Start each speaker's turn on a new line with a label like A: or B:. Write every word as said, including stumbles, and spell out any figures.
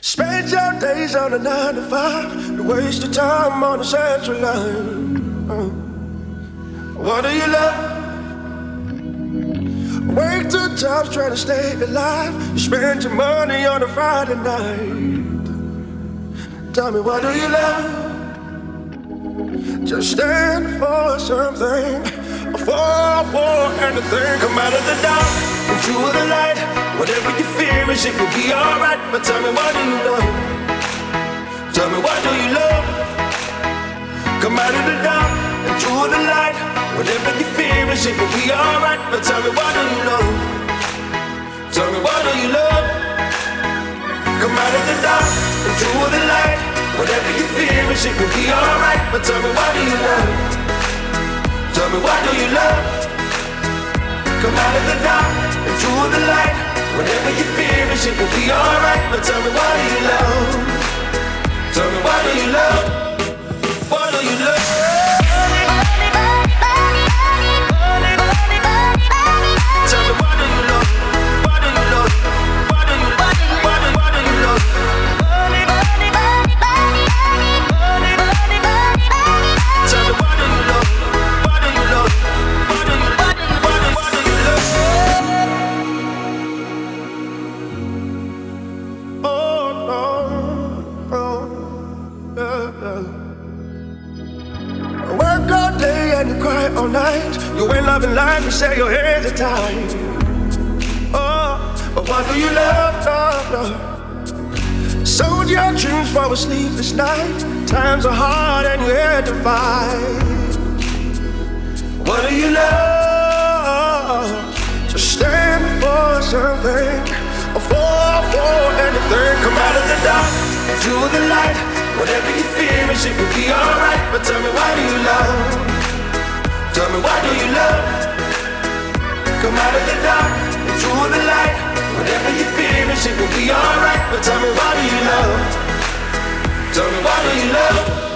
A: Spend your days on a nine to five. You waste your time on the central line. Uh, what do you love? Work two jobs trying to stay alive. You spend your money on a Friday night. Tell me, what do you love? Just stand for something, fall for anything. Come out of the dark into the light. Whatever you fear is, it will be alright. But tell me, what do you love? Tell me, what do you love? Come out of the dark into the light. Whatever you fear is, it will be alright. But tell me, what do you love? Tell me, what do you love? Come out of the dark into the light. Whatever you fear is, it will be alright. But tell me, what do you love? Tell me, what do you love? Come out of the dark into the light. Whatever you fear is, it will be alright. But tell me, what do you love? Tell me, what do you love? What do you love? Tell me, what do you love? What do you love? What do you love? What do you what do what do you love? Tell me, what do you love? What do you love? What do you what do what do what do you love? Oh no, oh yeah, yeah. Work all day and you cry all night. You ain't loving life, you say your hands are tied. Oh, but what do you love? No, no. Sold your dreams for a sleepless night. Times are hard and you had to fight. What do you love? Just stand for something, or fall for anything. Come out of the dark into the light. Whatever you fear is, it will be alright. But tell me, why do you love? Tell me, why do you love? Come out of the dark into the light. Whatever you fear is, it will be alright. But tell me, why do you love? Tell me, why do you love?